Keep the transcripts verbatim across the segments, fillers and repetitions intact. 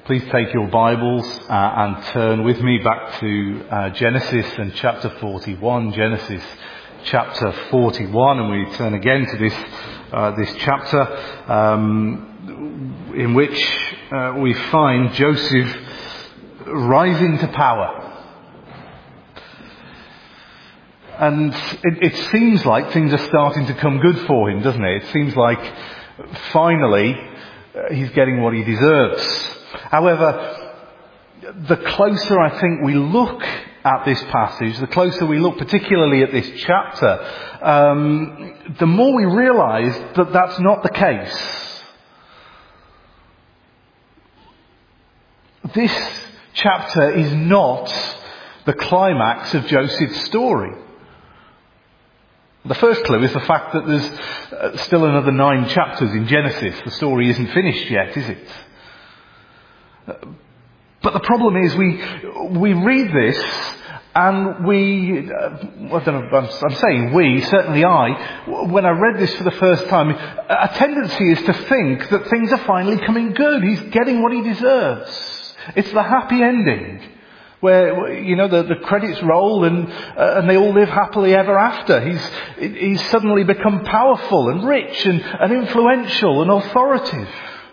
Please take your Bibles uh, and turn with me back to uh, Genesis and chapter forty-one. Genesis chapter forty-one, and we turn again to this uh, this chapter um, in which uh, we find Joseph rising to power. And it, it seems like things are starting to come good for him, doesn't it? It seems like finally uh, he's getting what he deserves. However, the closer I think we look at this passage, the closer we look particularly at this chapter, um, the more we realise that that's not the case. This chapter is not the climax of Joseph's story. The first clue is the fact that there's uh, still another nine chapters in Genesis. The story isn't finished yet, is it? Uh, but the problem is we we read this and we, uh, I don't know, I'm, I'm saying we, certainly I, when I read this for the first time, a tendency is to think that things are finally coming good. He's getting what he deserves. It's the happy ending. Where, you know, the, the credits roll and uh, and they all live happily ever after. He's he's suddenly become powerful and rich and, and influential and authoritative.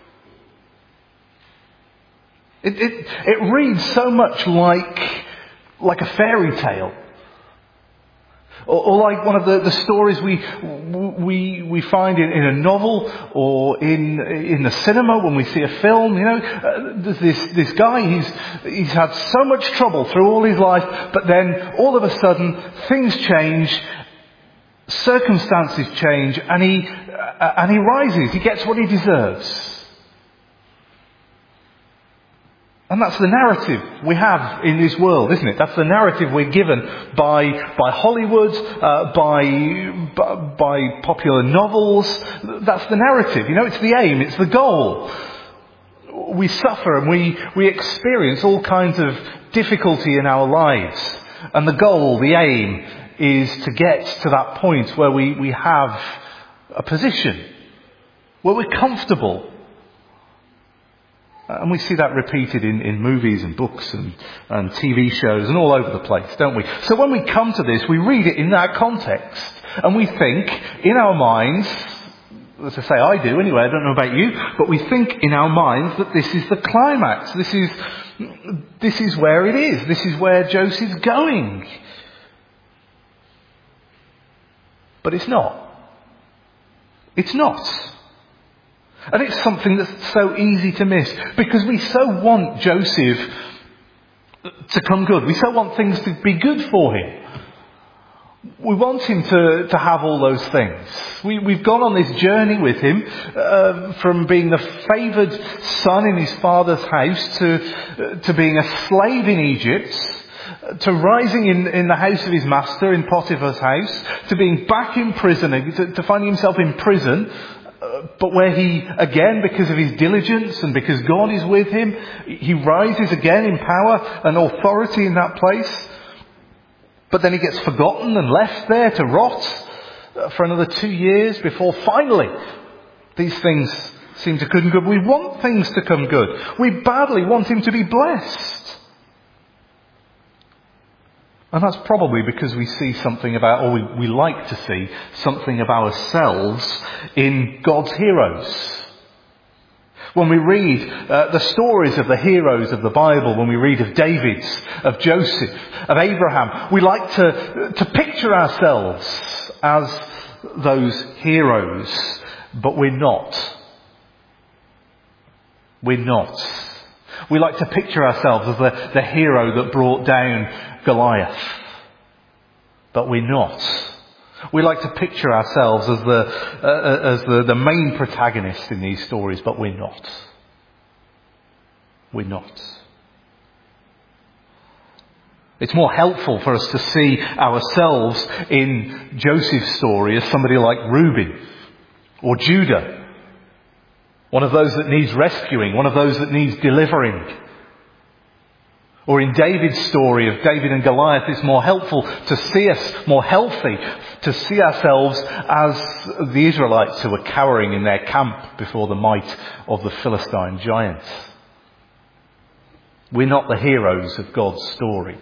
It, it it reads so much like like a fairy tale, or, or like one of the, the stories we we we find in, in a novel or in in the cinema when we see a film. You know, uh, there's this this guy. He's he's had so much trouble through all his life, but then all of a sudden things change, circumstances change, and he uh, and he rises. He gets what he deserves. And that's the narrative we have in this world, isn't it? That's the narrative we're given by by Hollywood, uh, by, by by popular novels. That's the narrative. You know, it's the aim, it's the goal. We suffer and we, we experience all kinds of difficulty in our lives. And the goal, the aim, is to get to that point where we, we have a position, where we're comfortable. And we see that repeated in, in movies and books and, and T V shows and all over the place, don't we? So when we come to this, we read it in that context. And we think, in our minds, as I say, I do anyway, I don't know about you, but we think in our minds that this is the climax. This is, this is where it is. This is where Joseph's going. But it's not. It's not. And it's something that's so easy to miss, because we so want Joseph to come good. We so want things to be good for him. We want him to, to have all those things. We, we've gone on this journey with him uh, from being the favoured son in his father's house to, uh, to being a slave in Egypt, to rising in, in the house of his master, in Potiphar's house, to being back in prison, to, to finding himself in prison. But where he, again, because of his diligence and because God is with him, he rises again in power and authority in that place. But then he gets forgotten and left there to rot for another two years before finally these things seem to come good. We want things to come good. We badly want him to be blessed. And that's probably because we see something about, or we, we like to see something of ourselves in God's heroes. When we read uh, the stories of the heroes of the Bible, when we read of David, of Joseph, of Abraham, we like to, to picture ourselves as those heroes, but we're not. We're not. We like to picture ourselves as the, the hero that brought down Goliath. But we're not. We like to picture ourselves as the uh, as the, the main protagonist in these stories, but we're not. We're not. It's more helpful for us to see ourselves in Joseph's story as somebody like Reuben or Judah. One of those that needs rescuing, one of those that needs delivering. Or in David's story of David and Goliath, it's more helpful to see us, more healthy, to see ourselves as the Israelites who were cowering in their camp before the might of the Philistine giants. We're not the heroes of God's story.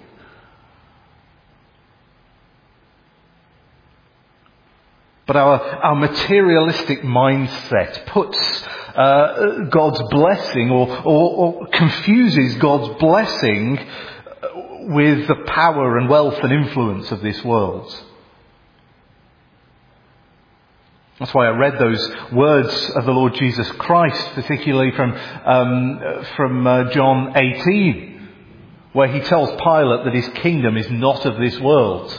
But our, our materialistic mindset puts uh, God's blessing or, or, or confuses God's blessing with the power and wealth and influence of this world. That's why I read those words of the Lord Jesus Christ, particularly from, um, from uh, John eighteen, where he tells Pilate that his kingdom is not of this world.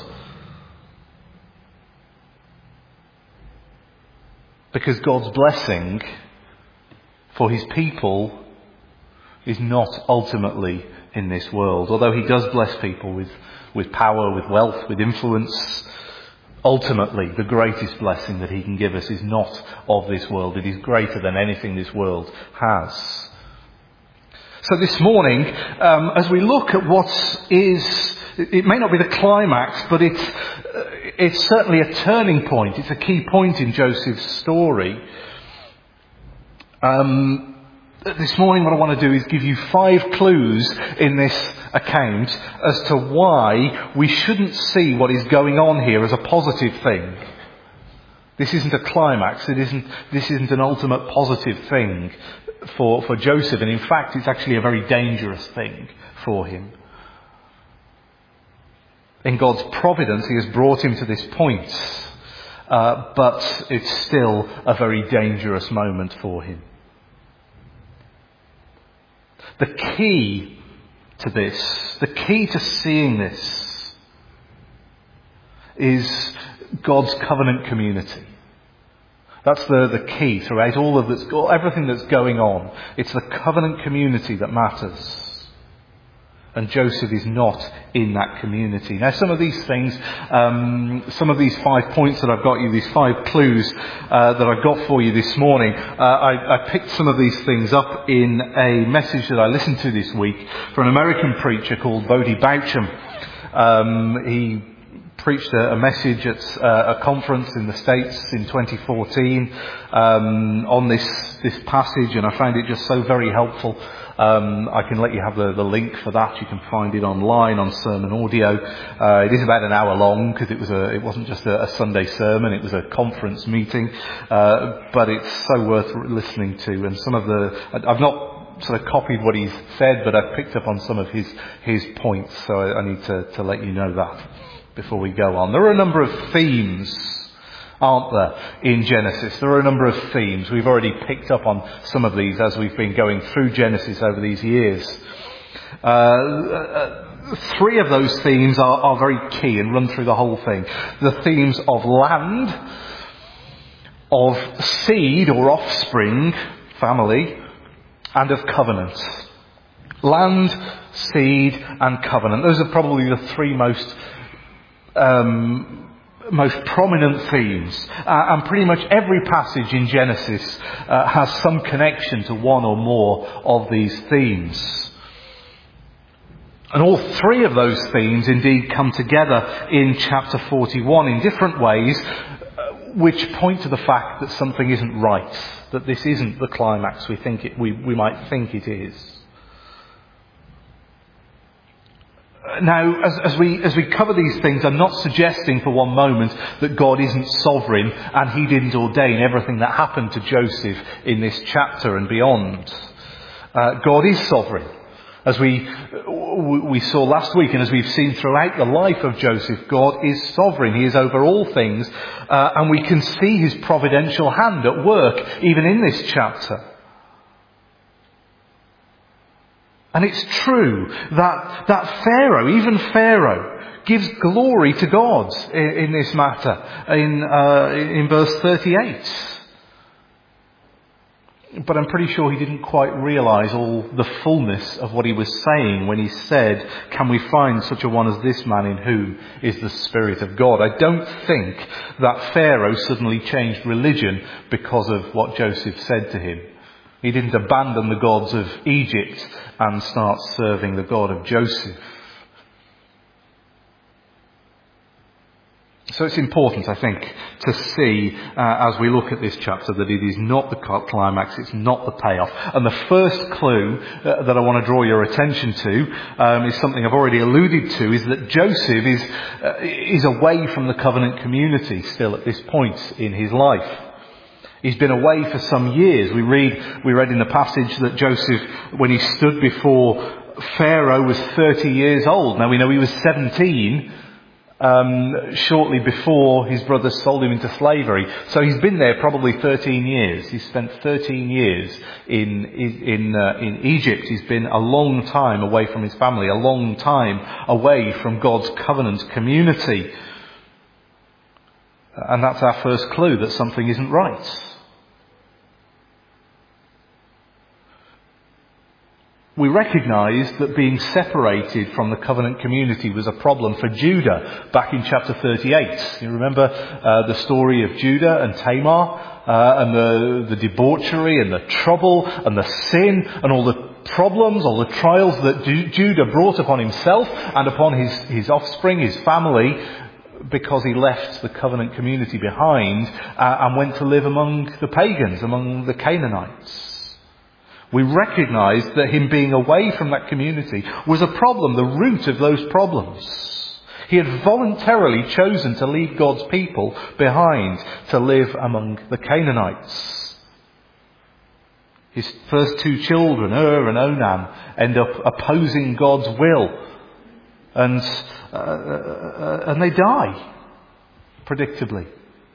Because God's blessing for his people is not ultimately in this world. Although he does bless people with, with power, with wealth, with influence, ultimately the greatest blessing that he can give us is not of this world. It is greater than anything this world has. So this morning, um, as we look at what is, it may not be the climax, but it's, it's certainly a turning point. It's a key point in Joseph's story. Um, this morning what I want to do is give you five clues in this account as to why we shouldn't see what is going on here as a positive thing. This isn't a climax. It isn't, this isn't an ultimate positive thing for, for Joseph. And in fact, it's actually a very dangerous thing for him. In God's providence, he has brought him to this point. Uh, but it's still a very dangerous moment for him. The key to this, the key to seeing this, is God's covenant community. That's the, the key throughout all of this, everything that's going on. It's the covenant community that matters. And Joseph is not in that community. Now, some of these things, um, some of these five points that I've got you, these five clues uh, that I've got for you this morning, uh, I, I picked some of these things up in a message that I listened to this week from an American preacher called Bodie Boucham. Um, he preached a, a message at uh, a conference in the States in twenty fourteen um, on this this passage, and I found it just so very helpful. Um, I can let you have the, the link for that. You can find it online on Sermon Audio. Uh, it is about an hour long because it was a, it wasn't just a, a Sunday sermon. It was a conference meeting. Uh, but it's so worth listening to. And some of the, I've not sort of copied what he's said, but I've picked up on some of his, his points. So I, I need to, to let you know that before we go on. There are a number of themes, aren't there, in Genesis? There are a number of themes. We've already picked up on some of these as we've been going through Genesis over these years. Uh, uh, three of those themes are, are very key and run through the whole thing. The themes of land, of seed or offspring, family, and of covenant. Land, seed, and covenant. Those are probably the three most um most prominent themes, uh, and pretty much every passage in Genesis uh, has some connection to one or more of these themes. And all three of those themes indeed come together in chapter forty-one in different ways, uh, which point to the fact that something isn't right, that this isn't the climax we think it, we, we might think it is. Now, as, as we as we cover these things, I'm not suggesting for one moment that God isn't sovereign and he didn't ordain everything that happened to Joseph in this chapter and beyond. Uh, God is sovereign. As we we saw last week and as we've seen throughout the life of Joseph, God is sovereign. He is over all things, uh, and we can see his providential hand at work even in this chapter. And it's true that, that Pharaoh, even Pharaoh, gives glory to God in, in this matter, in, uh, in verse thirty-eight. But I'm pretty sure he didn't quite realise all the fullness of what he was saying when he said, "Can we find such a one as this man in whom is the Spirit of God?" I don't think that Pharaoh suddenly changed religion because of what Joseph said to him. He didn't abandon the gods of Egypt and start serving the God of Joseph. So it's important, I think, to see uh, as we look at this chapter that it is not the climax, it's not the payoff. And the first clue uh, that I want to draw your attention to um, is something I've already alluded to, is that Joseph is uh, is away from the covenant community still at this point in his life. He's been away for some years. We read we read in the passage that Joseph, when he stood before Pharaoh, was thirty years old. Now we know he was seventeen um, shortly before his brothers sold him into slavery. So he's been there probably thirteen years. He's spent thirteen years in in uh, in Egypt. He's been a long time away from his family, a long time away from God's covenant community. And that's our first clue that something isn't right. We recognise that being separated from the covenant community was a problem for Judah back in chapter thirty-eight. You remember uh, the story of Judah and Tamar uh, and the, the debauchery and the trouble and the sin and all the problems, all the trials that Ju- Judah brought upon himself and upon his, his offspring, his family, because he left the covenant community behind uh, and went to live among the pagans, among the Canaanites. We recognise that him being away from that community was a problem, the root of those problems. He had voluntarily chosen to leave God's people behind to live among the Canaanites. His first two children, Ur and Onan, end up opposing God's will. And, uh, uh, and they die, predictably.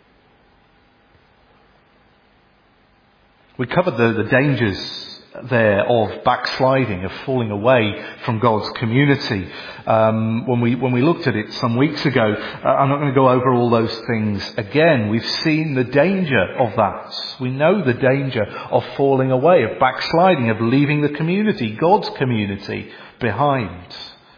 We covered the, the dangers there of backsliding, of falling away from God's community. Um, when we when we looked at it some weeks ago, uh, I'm not going to go over all those things again. We've seen the danger of that. We know the danger of falling away, of backsliding, of leaving the community, God's community, behind.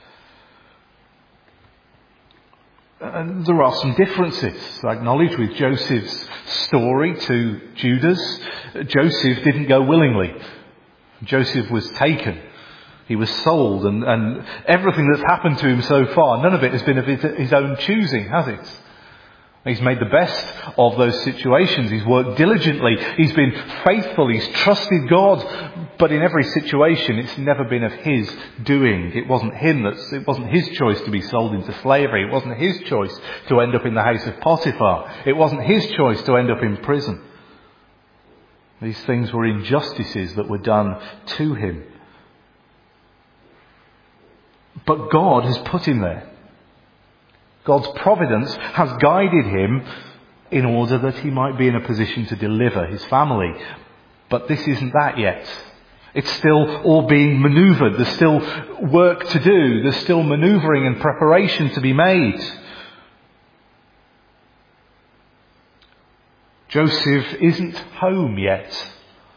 And there are some differences, I acknowledge, with Joseph's story to Judah's. Joseph didn't go willingly. Joseph was taken. He was sold, and, and everything that's happened to him so far, none of it has been of his, his own choosing, has it? He's made the best of those situations. He's worked diligently. He's been faithful. He's trusted God. But in every situation, it's never been of his doing. It wasn't him that's, it wasn't his choice to be sold into slavery. It wasn't his choice to end up in the house of Potiphar. It wasn't his choice to end up in prison. These things were injustices that were done to him. But God has put him there. God's providence has guided him in order that he might be in a position to deliver his family. But this isn't that yet. It's still all being manoeuvred. There's still work to do. There's still manoeuvring and preparation to be made. Joseph isn't home yet.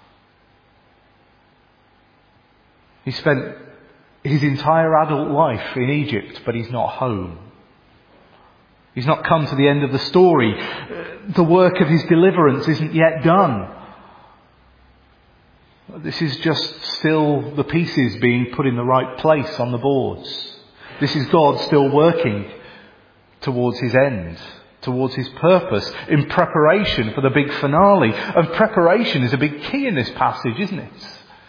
He spent his entire adult life in Egypt, but he's not home. He's not come to the end of the story. The work of his deliverance isn't yet done. This is just still the pieces being put in the right place on the boards. This is God still working towards his end, towards his purpose, in preparation for the big finale. And preparation is a big key in this passage, isn't it?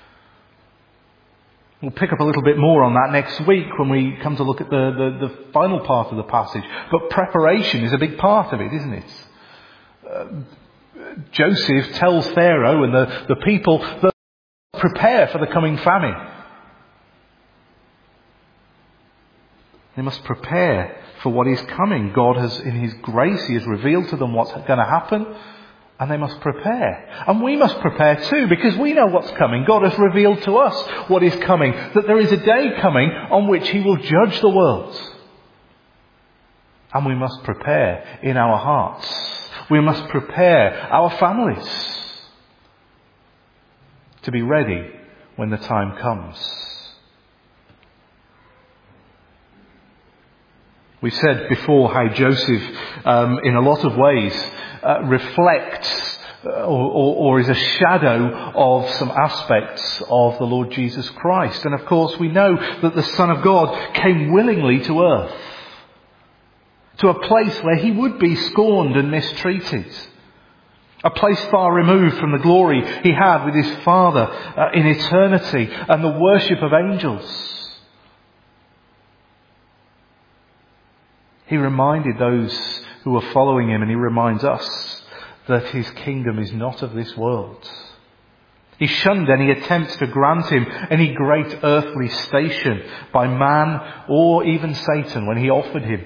We'll pick up a little bit more on that next week when we come to look at the, the, the final part of the passage. But preparation is a big part of it, isn't it? Uh, Joseph tells Pharaoh and the, the people that prepare for the coming famine. They must prepare for what is coming. God has, in his grace, he has revealed to them what's going to happen. And they must prepare. And we must prepare too, because we know what's coming. God has revealed to us what is coming. That there is a day coming on which he will judge the world. And we must prepare in our hearts. We must prepare our families to be ready when the time comes. We've said before how Joseph, um, in a lot of ways, uh, reflects uh, or, or, or is a shadow of some aspects of the Lord Jesus Christ. And of course we know that the Son of God came willingly to earth. to a place where he would be scorned and mistreated. A place far removed from the glory he had with his Father uh, in eternity and the worship of angels. He reminded those who were following him, and he reminds us, that his kingdom is not of this world. He shunned any attempts to grant him any great earthly station by man or even Satan when he offered him.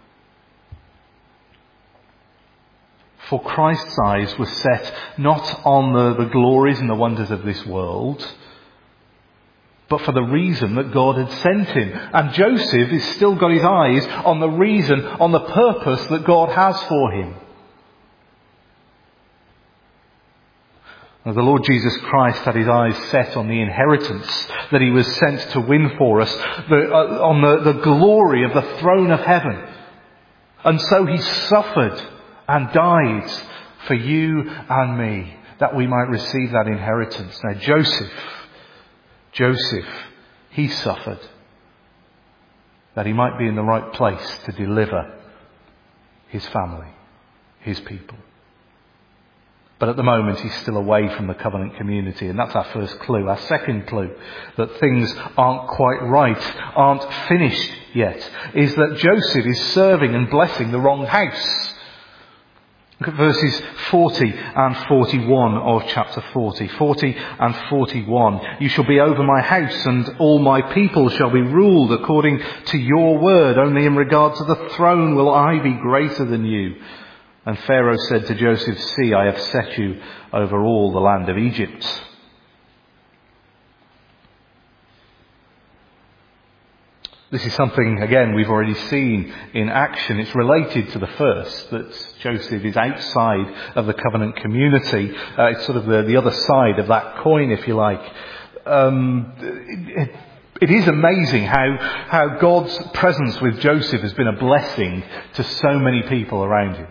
For Christ's eyes were set not on the, the glories and the wonders of this world, but for the reason that God had sent him. And Joseph has still got his eyes on the reason, on the purpose that God has for him. As the Lord Jesus Christ had his eyes set on the inheritance that he was sent to win for us, the, uh, on the, the glory of the throne of heaven. And so he suffered and died for you and me, that we might receive that inheritance. Now Joseph, Joseph, he suffered that he might be in the right place to deliver his family, his people. But at the moment he's still away from the covenant community, and that's our first clue. Our second clue, that things aren't quite right, aren't finished yet, is that Joseph is serving and blessing the wrong house. Look at verses forty and forty-one of chapter forty. forty and forty-one. You shall be over my house, and all my people shall be ruled according to your word. Only in regard to the throne will I be greater than you. And Pharaoh said to Joseph, see, I have set you over all the land of Egypt. This is something, again, we've already seen in action. It's related to the first, that Joseph is outside of the covenant community. Uh, it's sort of the, the other side of that coin, if you like. Um, it, it is amazing how, how God's presence with Joseph has been a blessing to so many people around him.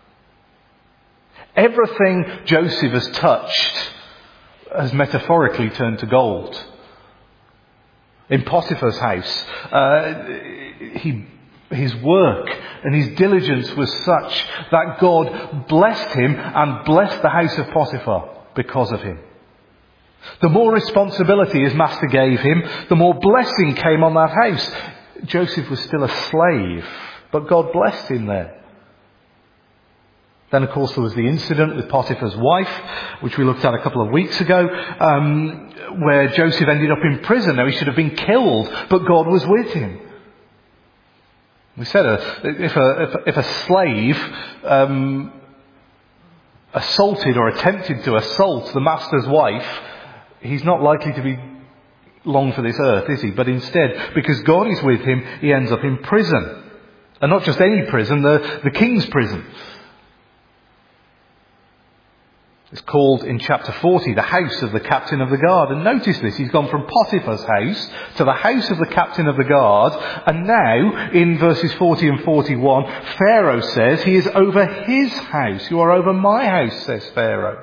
Everything Joseph has touched has metaphorically turned to gold. In Potiphar's house, uh, he, his work and his diligence was such that God blessed him and blessed the house of Potiphar because of him. The more responsibility his master gave him, the more blessing came on that house. Joseph was still a slave, but God blessed him there. Then, of course, there was the incident with Potiphar's wife, which we looked at a couple of weeks ago, um, where Joseph ended up in prison. Now, he should have been killed, but God was with him. We said uh, if, a, if, a, if a slave um, assaulted or attempted to assault the master's wife, he's not likely to be long for this earth, is he? But instead, because God is with him, he ends up in prison. And not just any prison, the, the king's prison. It's called in chapter forty the house of the captain of the guard. And notice this, he's gone from Potiphar's house to the house of the captain of the guard. And now, in verses forty and forty-one, Pharaoh says he is over his house. You are over my house, says Pharaoh.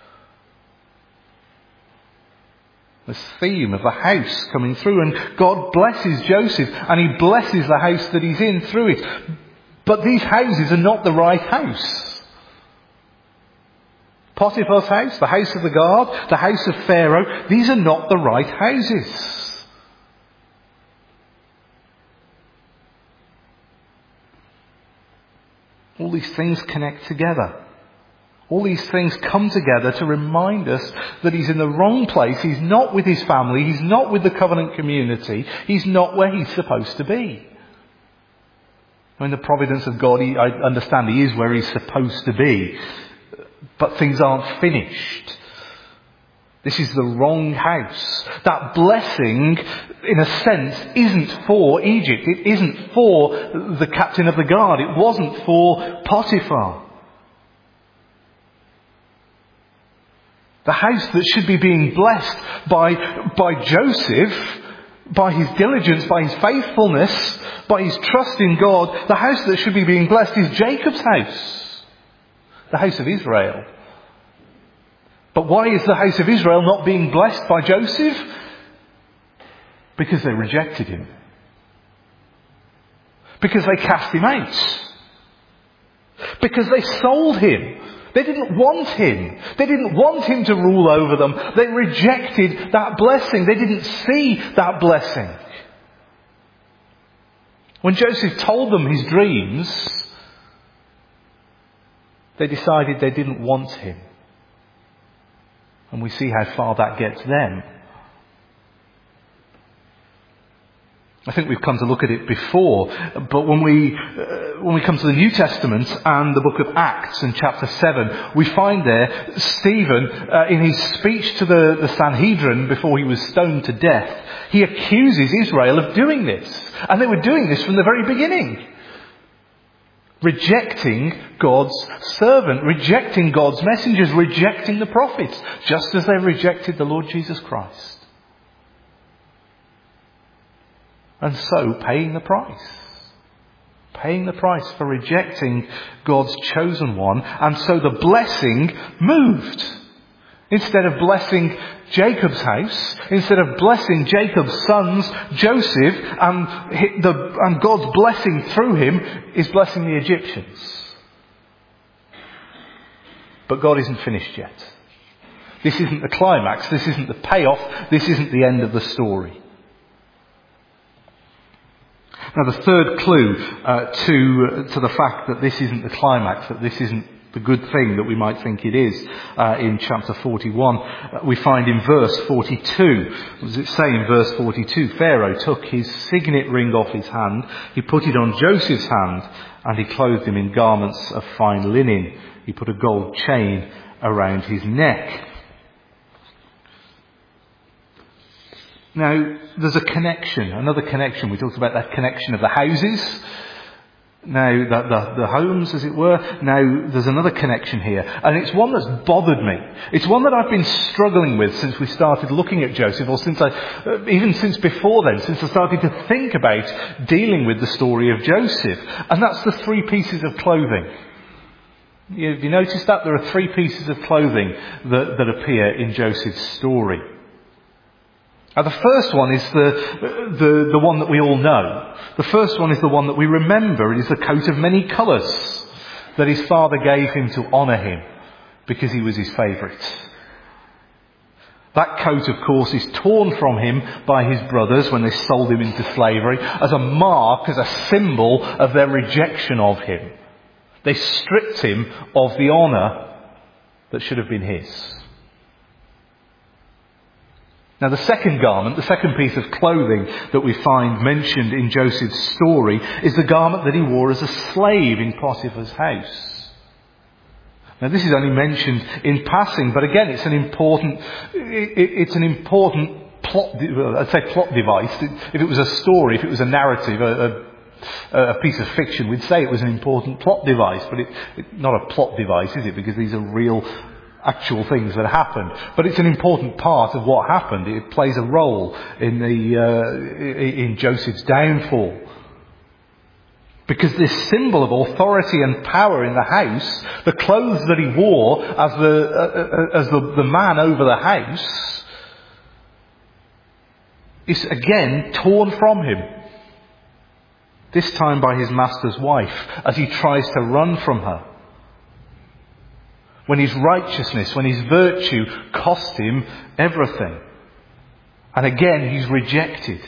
This theme of the house coming through. And God blesses Joseph, and he blesses the house that he's in through it. But these houses are not the right house. Potiphar's house, the house of the guard, the house of Pharaoh, these are not the right houses. All these things connect together. All these things come together to remind us that he's in the wrong place. He's not with his family. He's not with the covenant community. He's not where he's supposed to be. In the providence of God, he, I understand he is where he's supposed to be. But things aren't finished. This is the wrong house. That blessing, in a sense, isn't for Egypt. It isn't for the captain of the guard. It wasn't for Potiphar. The house that should be being blessed by, by Joseph, by his diligence, by his faithfulness, by his trust in God, the house that should be being blessed is Jacob's house. The house of Israel. But why is the house of Israel not being blessed by Joseph? Because they rejected him. Because they cast him out. Because they sold him. They didn't want him. They didn't want him to rule over them. They rejected that blessing. They didn't see that blessing. When Joseph told them his dreams, they decided they didn't want him. And we see how far that gets them. I think we've come to look at it before, but when we uh, when we come to the New Testament and the book of Acts in chapter seven, we find there Stephen, uh, in his speech to the, the Sanhedrin before he was stoned to death, he accuses Israel of doing this. And they were doing this from the very beginning. Rejecting God's servant, rejecting God's messengers, rejecting the prophets, just as they rejected the Lord Jesus Christ. And so paying the price. Paying the price for rejecting God's chosen one. And so the blessing moved. Instead of blessing Jacob's house, instead of blessing Jacob's sons, Joseph, and, the, and God's blessing through him is blessing the Egyptians. But God isn't finished yet. This isn't the climax. This isn't the payoff. This isn't the end of the story. Now the third clue uh, to uh, to the fact that this isn't the climax, that this isn't the good thing that we might think it is, uh, in chapter forty-one, uh, we find in verse forty-two. What does it say in verse forty-two? Pharaoh took his signet ring off his hand, he put it on Joseph's hand, and he clothed him in garments of fine linen. He put a gold chain around his neck. Now, there's a connection, another connection. We talked about that connection of the houses. Now, the, the, the homes, as it were. Now, there's another connection here. And it's one that's bothered me. It's one that I've been struggling with since we started looking at Joseph, or since I, uh, even since before then, since I started to think about dealing with the story of Joseph. And that's the three pieces of clothing. You, have you noticed that? There are three pieces of clothing that, that appear in Joseph's story. Now, the first one is the, the, the one that we all know. The first one is the one that we remember. It is the coat of many colours that his father gave him to honour him because he was his favourite. That coat, of course, is torn from him by his brothers when they sold him into slavery as a mark, as a symbol of their rejection of him. They stripped him of the honour that should have been his. Now the second garment, the second piece of clothing that we find mentioned in Joseph's story is the garment that he wore as a slave in Potiphar's house. Now this is only mentioned in passing, but again it's an important, it's an important plot, I'd say plot device. If it was a story, if it was a narrative, a, a, a piece of fiction, we'd say it was an important plot device, but it, it, not a plot device, is it? Because these are real actual things that happened. But it's an important part of what happened. It plays a role in the uh, in Joseph's downfall. Because this symbol of authority and power in the house, the clothes that he wore as the uh, as the, the man over the house, is again torn from him. This time by his master's wife, as he tries to run from her. When his righteousness, when his virtue cost him everything. And again, he's rejected.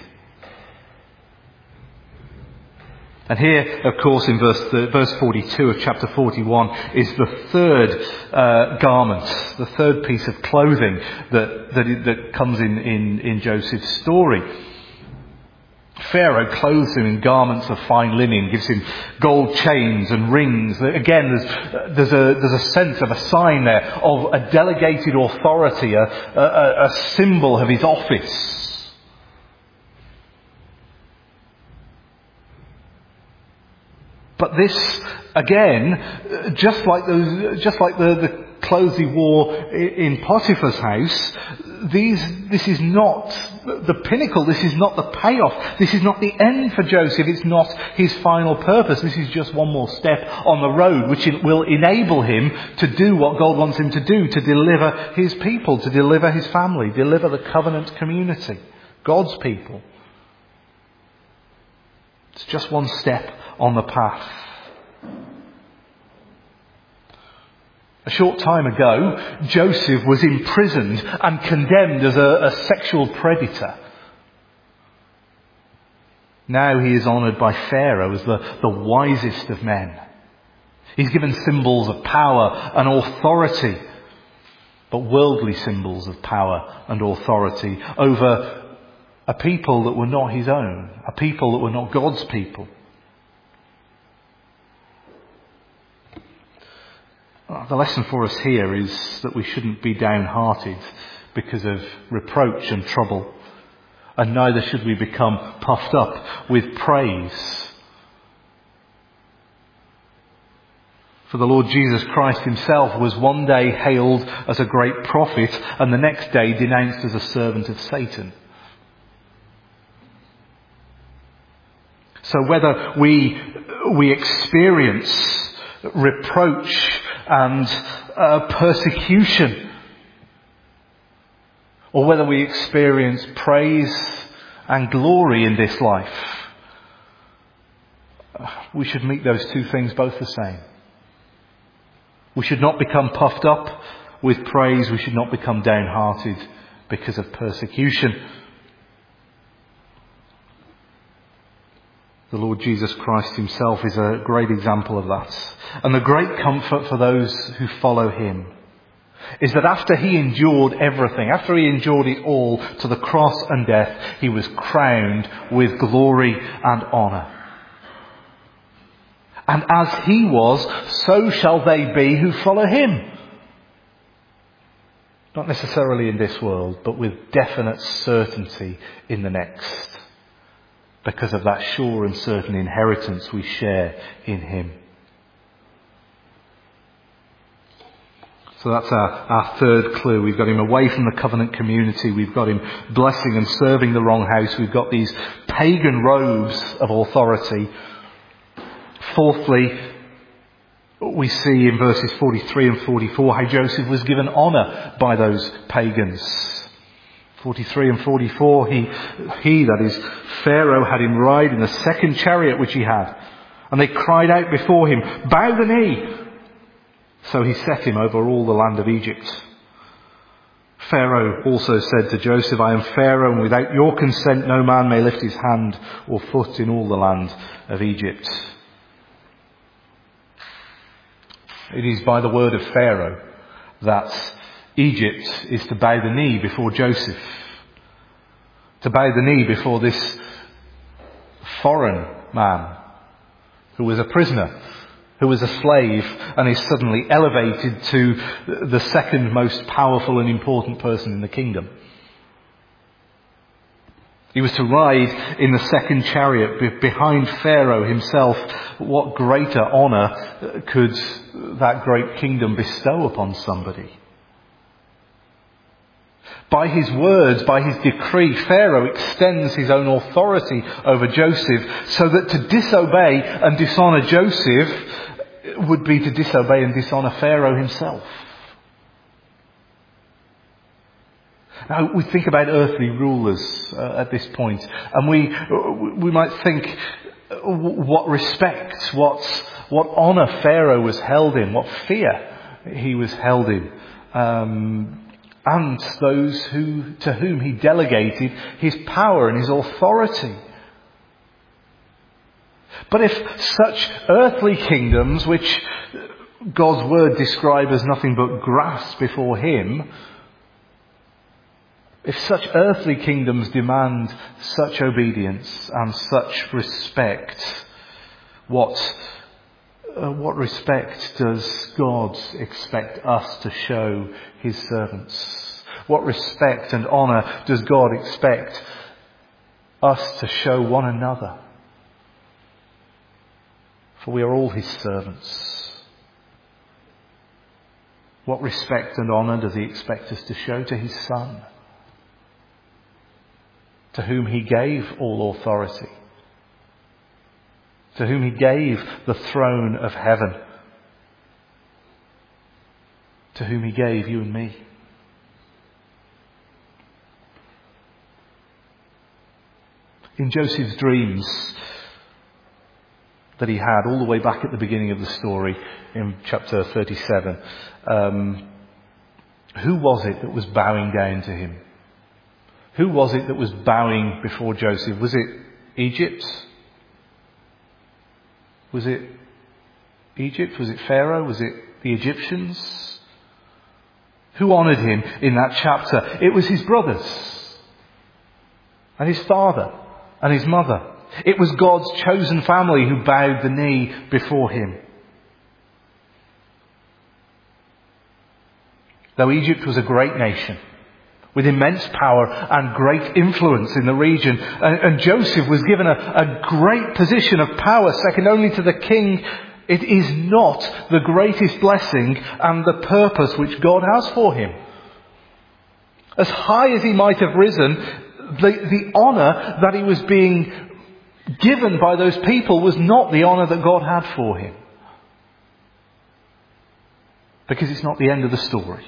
And here, of course, in verse, verse forty-two of chapter forty-one is the third uh, garment, the third piece of clothing that that, that comes in, in, in Joseph's story. Pharaoh clothes him in garments of fine linen, gives him gold chains and rings. Again, there's, there's, a, there's a sense of a sign there of a delegated authority, a, a, a symbol of his office. But this, again, just like those, just like the, the clothes he wore in Potiphar's house, these, this is not the pinnacle, this is not the payoff, this is not the end for Joseph, it's not his final purpose, this is just one more step on the road which will enable him to do what God wants him to do, to deliver his people, to deliver his family, deliver the covenant community, God's people. It's just one step on the path. A short time ago, Joseph was imprisoned and condemned as a, a sexual predator. Now he is honoured by Pharaoh as the, the wisest of men. He's given symbols of power and authority, but worldly symbols of power and authority over a people that were not his own, a people that were not God's people. The lesson for us here is that we shouldn't be downhearted because of reproach and trouble, and neither should we become puffed up with praise. For the Lord Jesus Christ himself was one day hailed as a great prophet and the next day denounced as a servant of Satan. So whether we we experience reproach and uh, persecution, or whether we experience praise and glory in this life, we should meet those two things both the same. We should not become puffed up with praise. We should not become downhearted because of persecution. The Lord Jesus Christ himself is a great example of that. And the great comfort for those who follow him is that after he endured everything, after he endured it all to the cross and death, he was crowned with glory and honour. And as he was, so shall they be who follow him. Not necessarily in this world, but with definite certainty in the next, because of that sure and certain inheritance we share in him. So that's our, our third clue. We've got him away from the covenant community. We've got him blessing and serving the wrong house. We've got these pagan robes of authority. Fourthly, we see in verses forty-three and forty-four how Joseph was given honour by those pagans. forty-three and forty-four, he, he, that is, Pharaoh, had him ride in the second chariot which he had. And they cried out before him, "Bow the knee!" So he set him over all the land of Egypt. Pharaoh also said to Joseph, "I am Pharaoh, and without your consent no man may lift his hand or foot in all the land of Egypt." It is by the word of Pharaoh that Egypt is to bow the knee before Joseph. To bow the knee before this foreign man who was a prisoner, who was a slave, and is suddenly elevated to the second most powerful and important person in the kingdom. He was to ride in the second chariot behind Pharaoh himself. What greater honour could that great kingdom bestow upon somebody? By his words, by his decree, Pharaoh extends his own authority over Joseph, so that to disobey and dishonour Joseph would be to disobey and dishonour Pharaoh himself. Now, we think about earthly rulers uh, at this point, and we we might think what respect, what what honour Pharaoh was held in, what fear he was held in, um, and those who to whom he delegated his power and his authority. But if such earthly kingdoms, which God's word describes as nothing but grass before him, if such earthly kingdoms demand such obedience and such respect, what, uh, what respect does God expect us to show his servants? What respect and honour does God expect us to show one another? For we are all his servants. What respect and honour does he expect us to show to his Son, to whom he gave all authority, to whom he gave the throne of heaven, to whom he gave you and me? In Joseph's dreams, that he had all the way back at the beginning of the story in chapter thirty-seven. Um, who was it that was bowing down to him? Who was it that was bowing before Joseph? Was it Egypt? Was it Egypt? Was it Pharaoh? Was it the Egyptians? Who honoured him in that chapter? It was his brothers and his father and his mother. It was God's chosen family who bowed the knee before him. Though Egypt was a great nation with immense power and great influence in the region, and, and Joseph was given a, a great position of power, second only to the king, it is not the greatest blessing and the purpose which God has for him. As high as he might have risen, the, the honour that he was being given by those people was not the honour that God had for him. Because it's not the end of the story.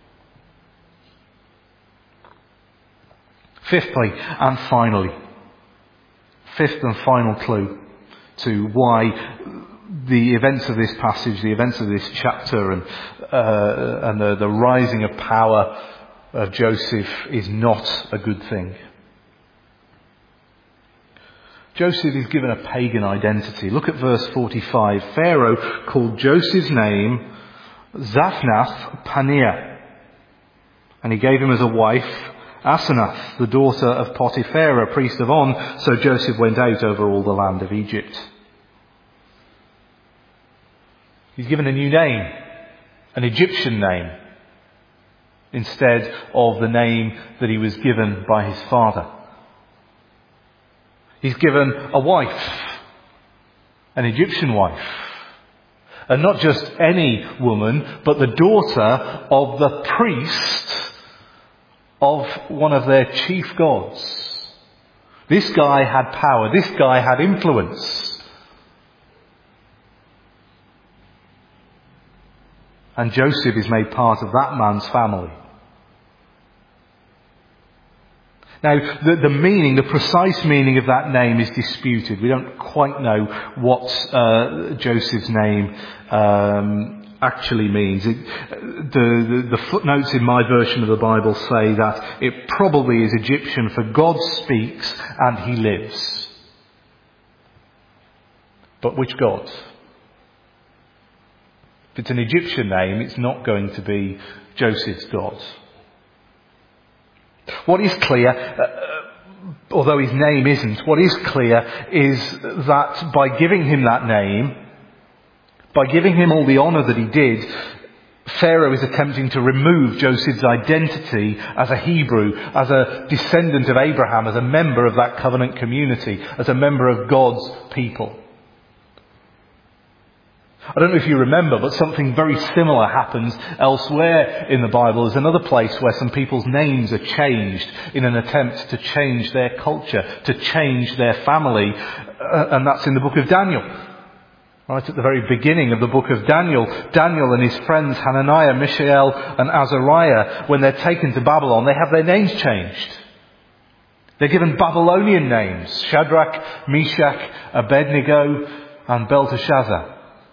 Fifthly and finally, fifth and final clue to why the events of this passage, the events of this chapter and, uh, and the, the rising of power of Joseph is not a good thing. Joseph is given a pagan identity. Look at verse forty-five. Pharaoh called Joseph's name Zaphnath Paneah, and he gave him as a wife Asenath, the daughter of Potiphar, a priest of On. So Joseph went out over all the land of Egypt. He's given a new name, an Egyptian name, instead of the name that he was given by his father. He's given a wife, an Egyptian wife. And not just any woman, but the daughter of the priest of one of their chief gods. This guy had power. This guy had influence. And Joseph is made part of that man's family. Now, the, the meaning, the precise meaning of that name is disputed. We don't quite know what uh, Joseph's name um, actually means. It, the, the, the footnotes in my version of the Bible say that it probably is Egyptian for God speaks and he lives. But which God? If it's an Egyptian name, it's not going to be Joseph's God. What is clear, uh, although his name isn't, what is clear is that by giving him that name, by giving him all the honour that he did, Pharaoh is attempting to remove Joseph's identity as a Hebrew, as a descendant of Abraham, as a member of that covenant community, as a member of God's people. I don't know if you remember, but something very similar happens elsewhere in the Bible. There's another place where some people's names are changed in an attempt to change their culture, to change their family, uh, and that's in the book of Daniel. Right at the very beginning of the book of Daniel, Daniel and his friends Hananiah, Mishael and Azariah, when they're taken to Babylon, they have their names changed. They're given Babylonian names: Shadrach, Meshach, Abednego and Belteshazzar.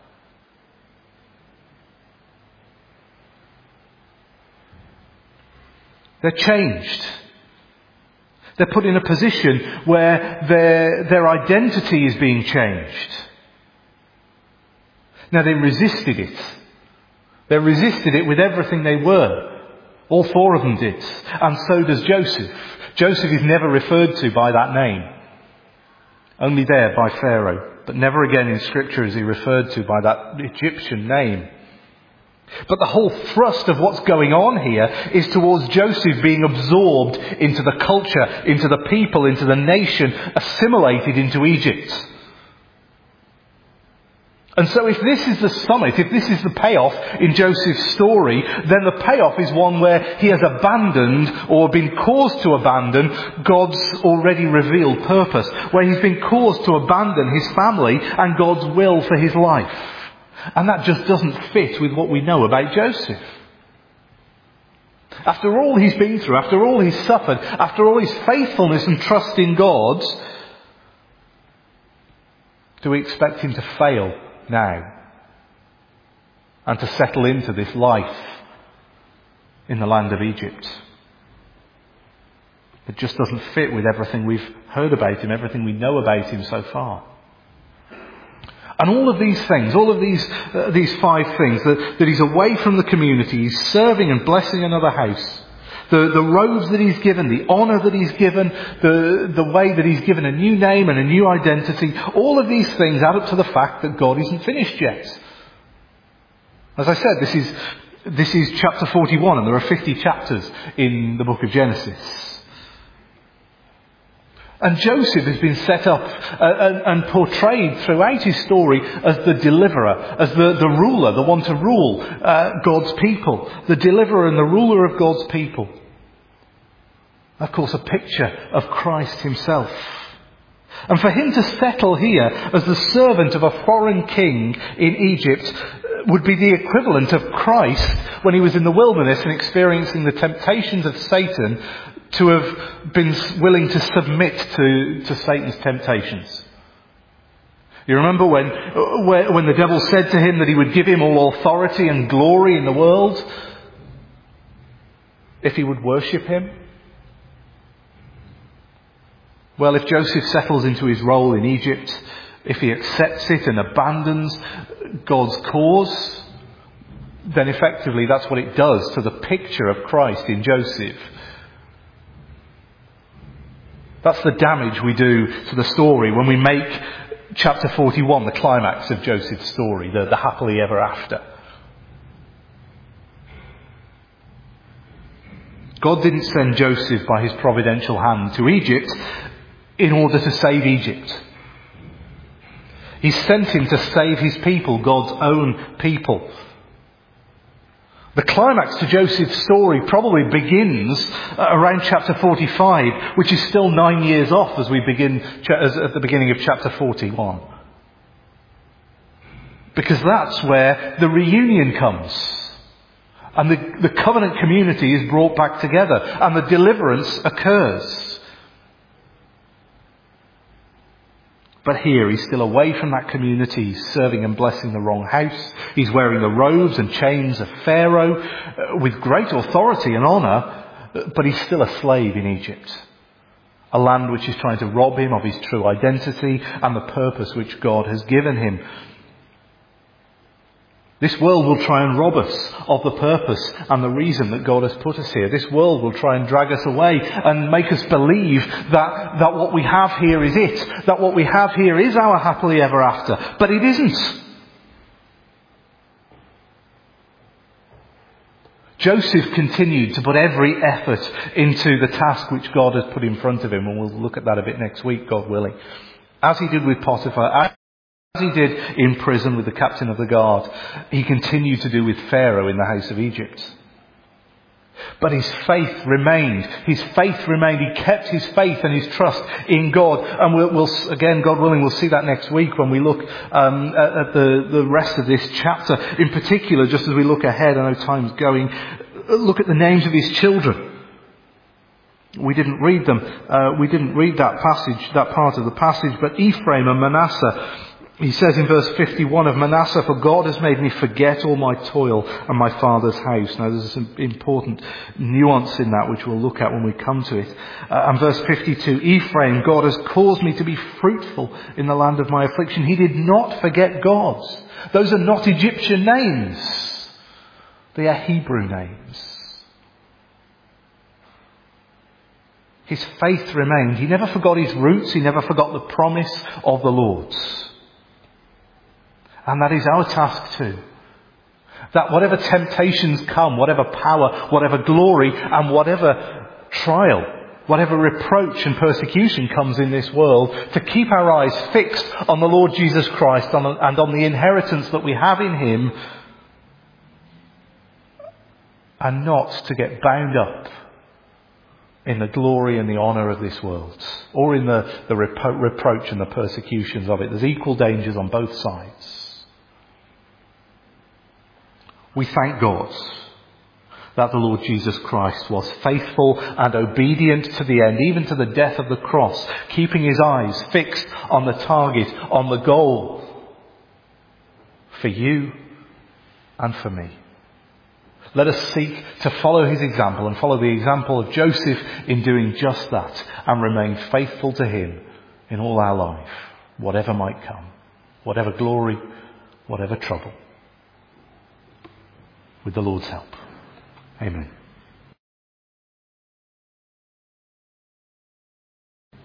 They're changed. They're put in a position where their, their identity is being changed. Now, they resisted it. They resisted it with everything they were. All four of them did. And so does Joseph. Joseph is never referred to by that name. Only there by Pharaoh. But never again in Scripture is he referred to by that Egyptian name. But the whole thrust of what's going on here is towards Joseph being absorbed into the culture, into the people, into the nation, assimilated into Egypt. And so if this is the summit, if this is the payoff in Joseph's story, then the payoff is one where he has abandoned or been caused to abandon God's already revealed purpose, where he's been caused to abandon his family and God's will for his life. And that just doesn't fit with what we know about Joseph. After all he's been through, after all he's suffered, after all his faithfulness and trust in God, Do we expect him to fail now and to settle into this life in the land of Egypt? It just doesn't fit with everything we've heard about him, everything we know about him so far. And all of these things, all of these uh, these five things, that, that he's away from the community, he's serving and blessing another house, the, the robes that he's given, the honour that he's given, the, the way that he's given a new name and a new identity, all of these things add up to the fact that God isn't finished yet. As I said, this is, this is chapter forty-one, and there are fifty chapters in the book of Genesis. And Joseph has been set up uh, and, and portrayed throughout his story as the deliverer, as the, the ruler, the one to rule uh, God's people, the deliverer and the ruler of God's people. Of course, a picture of Christ himself. And for him to settle here as the servant of a foreign king in Egypt would be the equivalent of Christ when he was in the wilderness and experiencing the temptations of Satan, to have been willing to submit to, to Satan's temptations. You remember when, when the devil said to him that he would give him all authority and glory in the world if he would worship him? Well, if Joseph settles into his role in Egypt, if he accepts it and abandons God's cause, then effectively that's what it does to the picture of Christ in Joseph. That's the damage we do to the story when we make chapter forty-one the climax of Joseph's story, the, the happily ever after. God didn't send Joseph by his providential hand to Egypt in order to save Egypt. He sent him to save his people, God's own people. The climax to Joseph's story probably begins around chapter forty-five, which is still nine years off as we begin as at the beginning of chapter forty-one. Because that's where the reunion comes. And the, the covenant community is brought back together and the deliverance occurs. But here he's still away from that community. He's serving and blessing the wrong house. He's wearing the robes and chains of Pharaoh uh, with great authority and honour, but he's still a slave in Egypt. A land which is trying to rob him of his true identity and the purpose which God has given him. This world will try and rob us of the purpose and the reason that God has put us here. This world will try and drag us away and make us believe that, that what we have here is it. That what we have here is our happily ever after. But it isn't. Joseph continued to put every effort into the task which God has put in front of him. And we'll look at that a bit next week, God willing. As he did with Potiphar, as he did in prison with the captain of the guard, he continued to do with Pharaoh in the house of Egypt. But his faith remained. His faith remained. He kept his faith and his trust in God. And we'll, we'll again, God willing, we'll see that next week when we look um, at, at the, the rest of this chapter. In particular, just as we look ahead, I know time's going, look at the names of his children. We didn't read them. Uh, we didn't read that passage, that part of the passage. But Ephraim and Manasseh, he says in verse fifty-one of Manasseh, "For God has made me forget all my toil and my father's house." Now there's some important nuance in that which we'll look at when we come to it. Uh, and verse fifty-two, "Ephraim, God has caused me to be fruitful in the land of my affliction." He did not forget God. Those are not Egyptian names. They are Hebrew names. His faith remained. He never forgot his roots. He never forgot the promise of the Lord's. And that is our task too. That whatever temptations come, whatever power, whatever glory, and whatever trial, whatever reproach and persecution comes in this world, to keep our eyes fixed on the Lord Jesus Christ and on the inheritance that we have in him, and not to get bound up in the glory and the honour of this world, or in the, the repro- reproach and the persecutions of it. There's equal dangers on both sides. We thank God that the Lord Jesus Christ was faithful and obedient to the end, even to the death of the cross, keeping his eyes fixed on the target, on the goal, for you and for me. Let us seek to follow his example and follow the example of Joseph in doing just that, and remain faithful to him in all our life, whatever might come, whatever glory, whatever trouble. With the Lord's help. Amen.